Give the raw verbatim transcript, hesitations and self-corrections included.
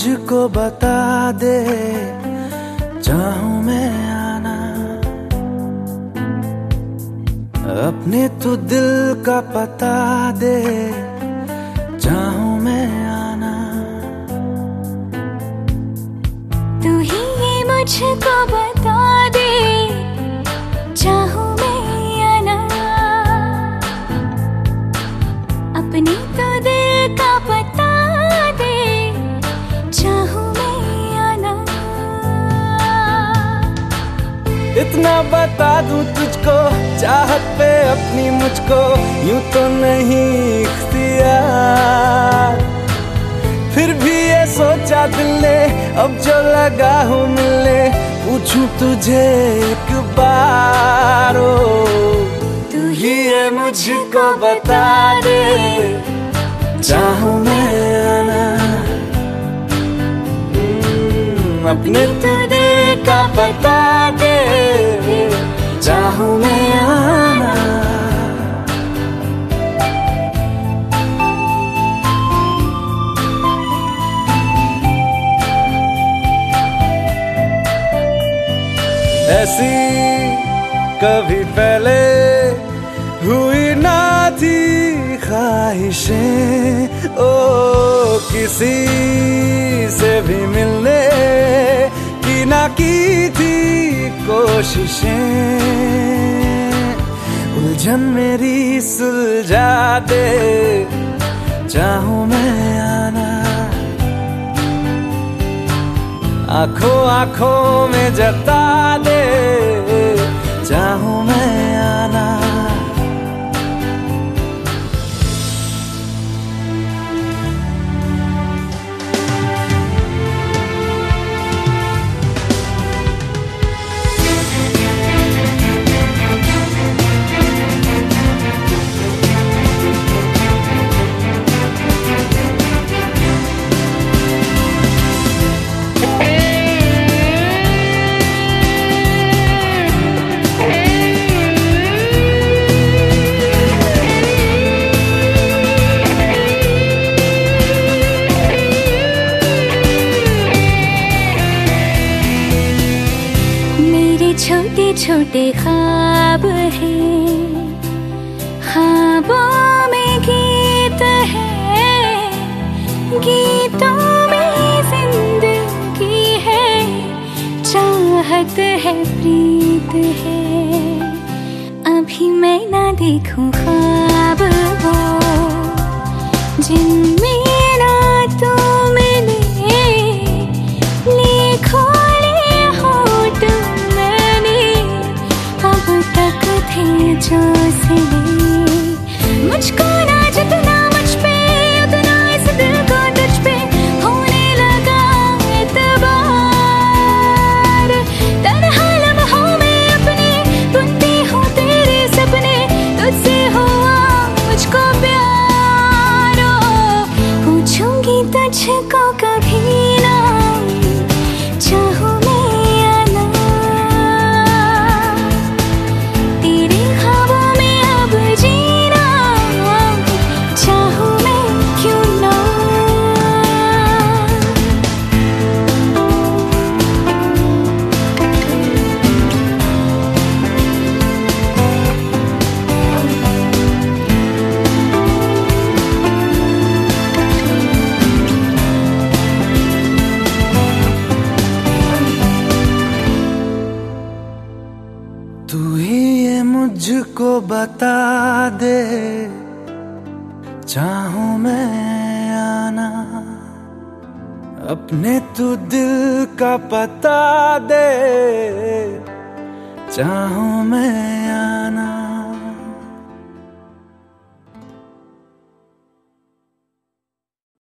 मुझको बता दे, चाहूं मैं आना, अपने तू दिल का पता दे, चाहूं मैं आना। तू ही ये मुझको बता दे, चाहूं मैं आना, अपने तो दिल का पता दे, चाहूं मैं आना। इतना बता दूं तुझको, चाहत पे अपनी मुझको यूं तो नहीं इख्तियार, फिर भी ये सोचा दिल ने अब जो लगा हूँ मिलने, पूछूं तुझे एक बार, ओ तू ही ये मुझको बता दे, चाहूं मैं आना, अपने तो दिल का पता दे, चाहूं मैं आना। ऐसी कभी पहले हुई ना थी ख्वाहिशें, ओ किसी से भी मिलने की ना की थी कोशिशें, उलझन मेरी सुलझा दे, चाहूं मैं आना, आंखों आंखों में जता दे, चाहूं मैं आना। छोटे छोटे ख्वाब हैं, ख्वाबों में गीत है, गीतों में जिंदगी है, चाहत है, प्रीत है। अभी मैं ना देखूं ख्वाब वो जिनमें ना तू मिले, लिखो जो सिले, मुझको ना जितना मुझ पे उतना इस दिल को तुझ पे होने लगा एतबार, तन्हा लम्हों में अपने बुनती हूँ तेरे सपने, तुझसे हुआ मुझको प्यार, पूछूंगी तुझको कभी ना, चाहूं तू ही ये मुझको बता दे, चाहूं मैं आना, अपने तू दिल का पता दे, चाहूं मैं आना।